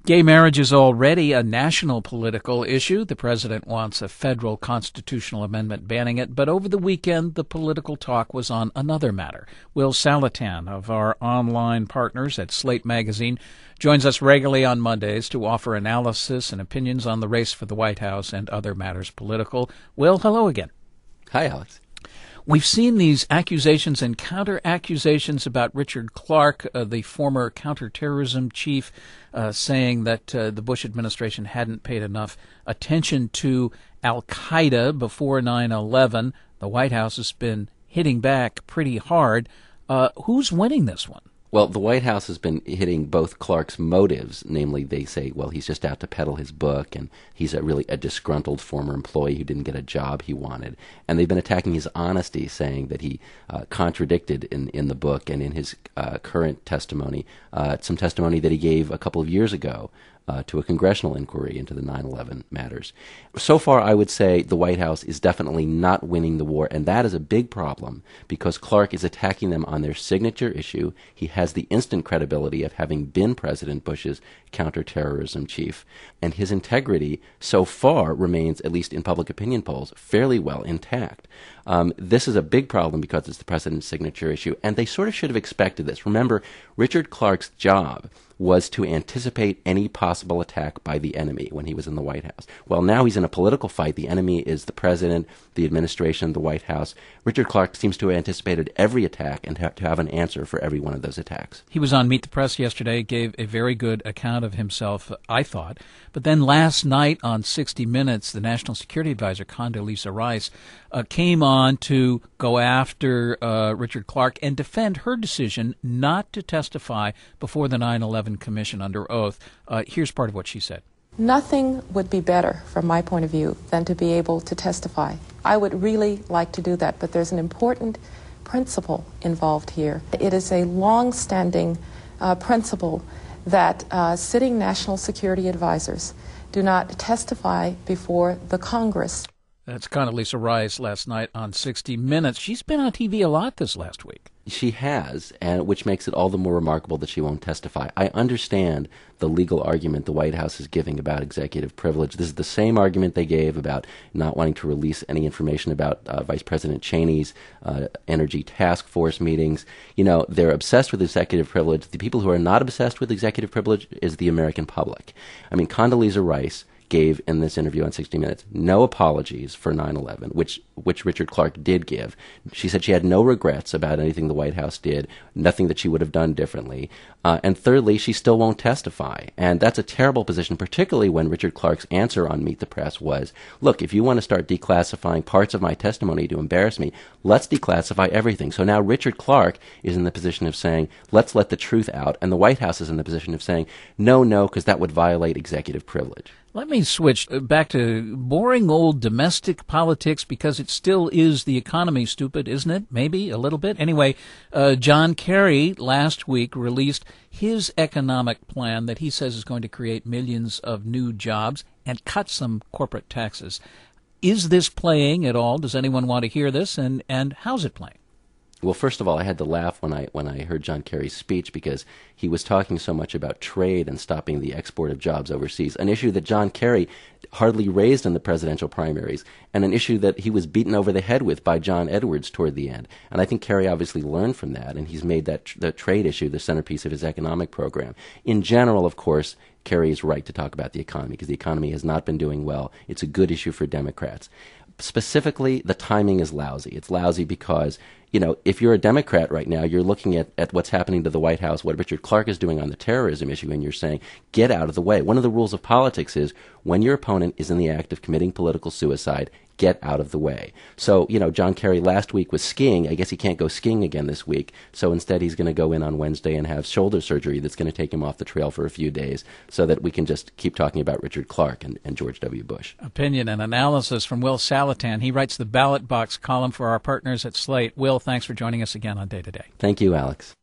Gay marriage is already a national political issue. The president wants a federal constitutional amendment banning it, but over the weekend the political talk was on another matter. Will Saletan of our online partners at Slate Magazine joins us regularly on Mondays to offer analysis and opinions on the race for the White House and other matters political. Will, hello again. Hi, Alex. We've seen these accusations and counter-accusations about Richard Clarke, the former counterterrorism chief, saying that the Bush administration hadn't paid enough attention to al-Qaeda before 9/11. The White House has been hitting back pretty hard. Who's winning this one? Well, the White House has been hitting both Clarke's motives, namely they say, well, he's just out to peddle his book, and he's really a disgruntled former employee who didn't get a job he wanted. And they've been attacking his honesty, saying that he contradicted in the book and in his current testimony, some testimony that he gave a couple of years ago to a congressional inquiry into the 9/11 matters. So far, I would say the White House is definitely not winning the war, and that is a big problem because Clarke is attacking them on their signature issue. He has the instant credibility of having been President Bush's counterterrorism chief, and his integrity so far remains, at least in public opinion polls, fairly well intact. This is a big problem because it's the president's signature issue, and they sort of should have expected this. Remember, Richard Clarke's job was to anticipate any possible attack by the enemy when he was in the White House. Well, now he's in a political fight. The enemy is the president, the administration, the White House. Richard Clarke seems to have anticipated every attack and to have an answer for every one of those attacks. He was on Meet the Press yesterday, gave a very good account of himself, I thought. But then last night on 60 Minutes, the National Security Advisor, Condoleezza Rice, came on to go after Richard Clarke and defend her decision not to testify before the 9/11 Commission under oath. Here's part of what she said. Nothing would be better, from my point of view, than to be able to testify. I would really like to do that, but there's an important principle involved here. It is a long-standing principle that sitting national security advisors do not testify before the Congress. That's Condoleezza Rice last night on 60 Minutes. She's been on TV a lot this last week. She has, and which makes it all the more remarkable that she won't testify. I understand the legal argument the White House is giving about executive privilege. This is the same argument they gave about not wanting to release any information about Vice President Cheney's energy task force meetings. You know, they're obsessed with executive privilege. The people who are not obsessed with executive privilege is the American public. I mean, Condoleezza Rice gave in this interview on 60 Minutes no apologies for 9/11, which Richard Clarke did give. She said she had no regrets about anything the White House did, nothing that she would have done differently. And thirdly, she still won't testify. And that's a terrible position, particularly when Richard Clarke's answer on Meet the Press was, look, if you want to start declassifying parts of my testimony to embarrass me, let's declassify everything. So now Richard Clarke is in the position of saying, let's let the truth out. And the White House is in the position of saying, no, because that would violate executive privilege. Let me switch back to boring old domestic politics because it still is the economy, stupid, isn't it? Maybe a little bit. Anyway, John Kerry last week released his economic plan that he says is going to create millions of new jobs and cut some corporate taxes. Is this playing at all? Does anyone want to hear this? And how's it playing? Well, first of all, I had to laugh when I heard John Kerry's speech because he was talking so much about trade and stopping the export of jobs overseas, an issue that John Kerry hardly raised in the presidential primaries, and an issue that he was beaten over the head with by John Edwards toward the end. And I think Kerry obviously learned from that, and he's made that the trade issue the centerpiece of his economic program. In general, of course, Kerry is right to talk about the economy because the economy has not been doing well. It's a good issue for Democrats. Specifically, the timing is lousy. It's lousy because, you know, if you're a Democrat right now, you're looking at what's happening to the White House, what Richard Clarke is doing on the terrorism issue, and you're saying, get out of the way. One of the rules of politics is when your opponent is in the act of committing political suicide, get out of the way. So, you know, John Kerry last week was skiing. I guess he can't go skiing again this week. So instead he's going to go in on Wednesday and have shoulder surgery that's going to take him off the trail for a few days so that we can just keep talking about Richard Clarke and George W. Bush. Opinion and analysis from Will Saletan. He writes the Ballot Box column for our partners at Slate. Will, thanks for joining us again on Day to Day. Thank you, Alex.